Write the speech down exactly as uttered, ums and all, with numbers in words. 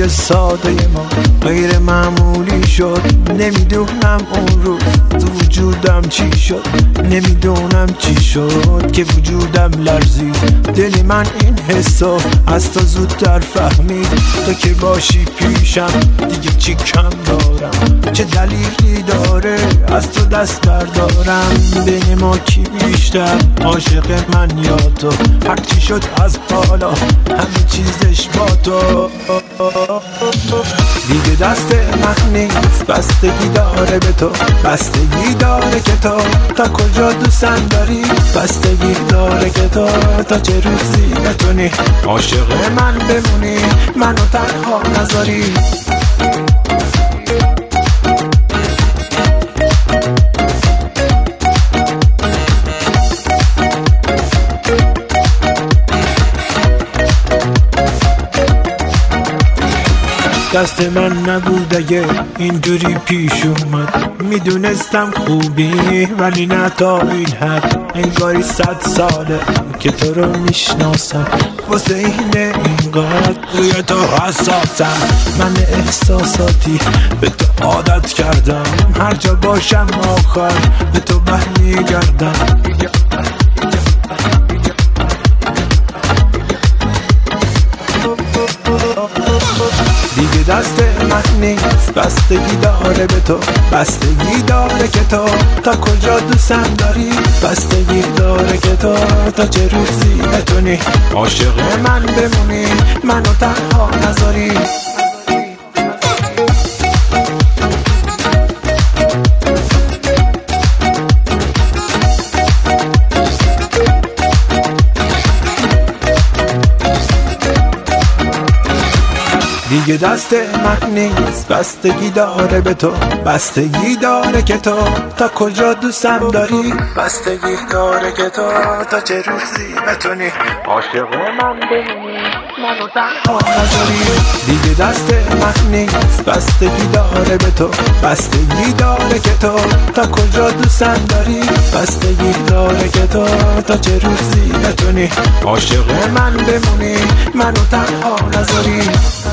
روزای ساده ما غیر معمولی شد. نمیدونم اون روز تو وجودم چی شد، نمیدونم چی شد که وجودم لرزید. دل من این حسو از تو زودتر فهمید. تو که باشی پیشم دیگه چی کم دارم، چه دلیلی داره از تو دست بردارم. بین ما کی بیشتر عاشق من یا تو؟ هر چی شد از حالا همه چیزش با تو. دیگه دست من نیست، بستگی داره به تو، بستگی داره که تو تا کجا دوستم داری، بستگی داره که تو تا چه روزی بتونی عاشق من بمونی، منو تنها نذاری. دست من نبود اگه اینجوری پیش اومد. میدونستم خوبی ولی نه تا این حد. انگاری صد ساله که تو رو میشناسم، واسه اینه اینقدر روی تو حساسم. من احساساتی به تو عادت کردم، هر جا باشم آخر به تو برمیگردم. دیگه دست من نیست، بستگی داره به تو، بستگی داره که تو تا کجا دوستم داری، بستگی داره که تو تا چه روزی بتونی عاشق من بمونی، منو تنها نذاری. دیگه دست من نیست، بستگی داره به تو، بستگی داره که تو تا کجا دوستم داری، بستگی داره که تو تا چه روزی بتونی عاشق من بمونی، منو تنها نذاری. دیگه دست من نیست، بستگی داره به تو، بستگی داره که تو تا کجا دوستم داری، بستگی داره که تو تا چه روزی بتونی عاشق من بمونی، منو تنها نذاری.